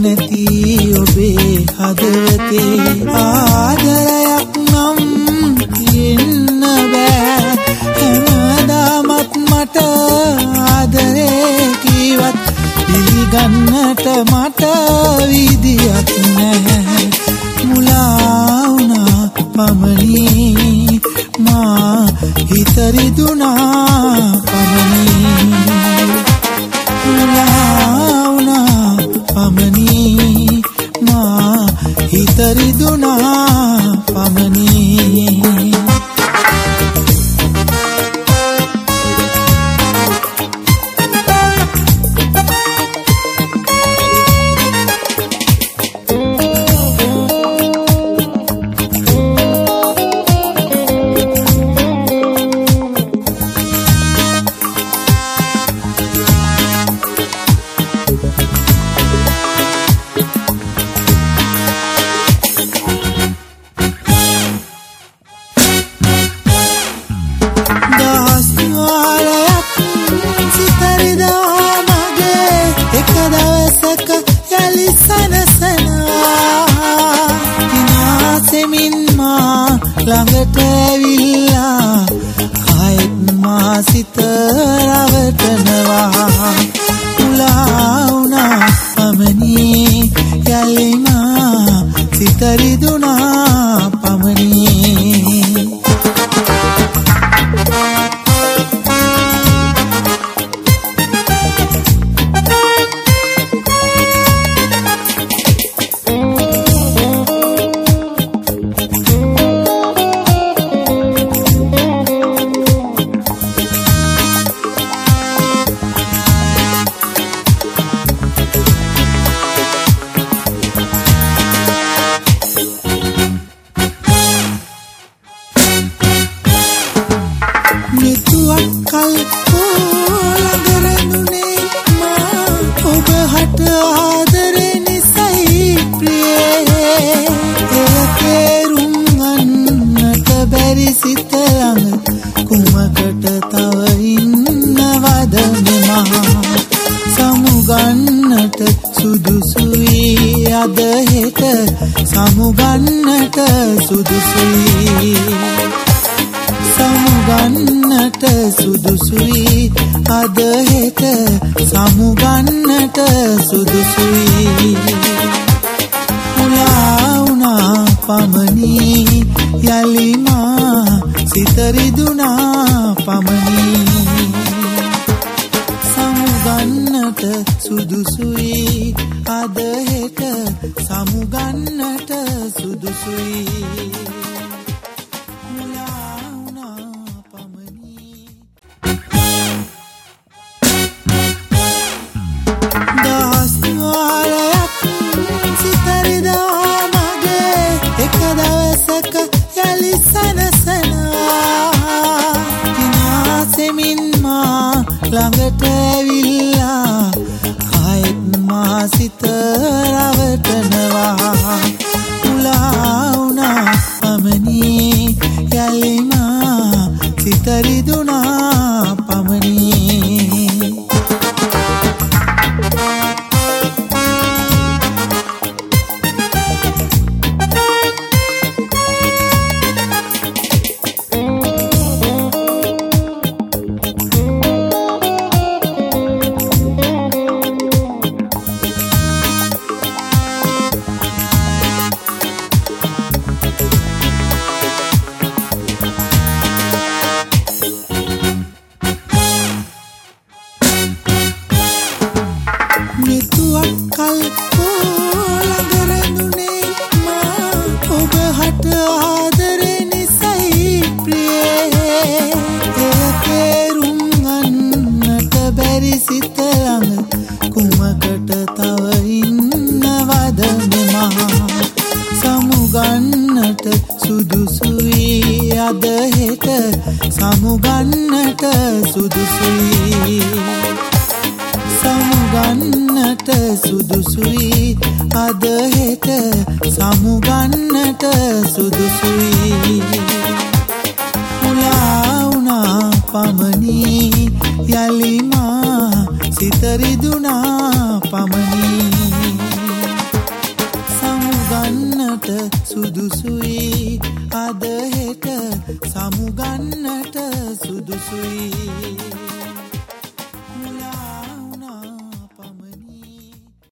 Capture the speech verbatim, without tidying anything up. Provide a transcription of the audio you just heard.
නැති ඔබේ හදවතේ ආදරයක් නම් තියෙන්න බෑ හැමදාමත් මට ආදරේ කීවත් පිළිගන්නට මට විදියක් නැහැ මුලා වුණා පමණි මා හිත රිදුනා පමණි මුලා පමණි මා හිත රිදුනා පමණි ළඟට ඇවිල්ලා ආයෙත් මා සිත රවටනවා මුලා වුණා පමණි යලි මා සිත රිදුනා පමණි කල් ළඟරඳුනේ මා ඔබ හට ආදරේ නිසයි ප්‍රියේ එය තේරුම් ගන්නට බැරි සිත ළඟ කුමකට තව ඉන්නවද මෙමා සමුගන්නට සුදුසුයි අද හෙට සමුගන්නට සුදුසුයි සමුගන්නට සුදුසුයි අද හෙට සමුගන්නට සුදුසුයි මුලා වුණා පමණි යලි මා සිත රිදුනා පමණි සමුගන්නට සුදුසුයි අද හෙට සමුගන්නට සුදුසුයි ළඟට ඇවිල්ලා ආයෙත් මා සිත රවටනවා මුලා වුණා පමණි යලි මා සිත රිදුනා පමණි කල් ළඟරඳුනේ මා ඔබ හට ආදරේ නිසයි ප්‍රියේ එය තේරුම් ගන්නට බැරි සිත ළඟ කුමකට තව ඉන්නවද මෙමා සමුගන්නට සුදුසුයි අද හෙට සමුගන්නට සුදුසුයි සමුගන්නට සුදුසුයි අද හෙට සමුගන්නට සුදුසුයි මුලා වුණා පමණි යලි මා සිත රිදුනා පමණි වන්නට සුදුසුයි අද හෙට සමුගන්නට සුදුසුයි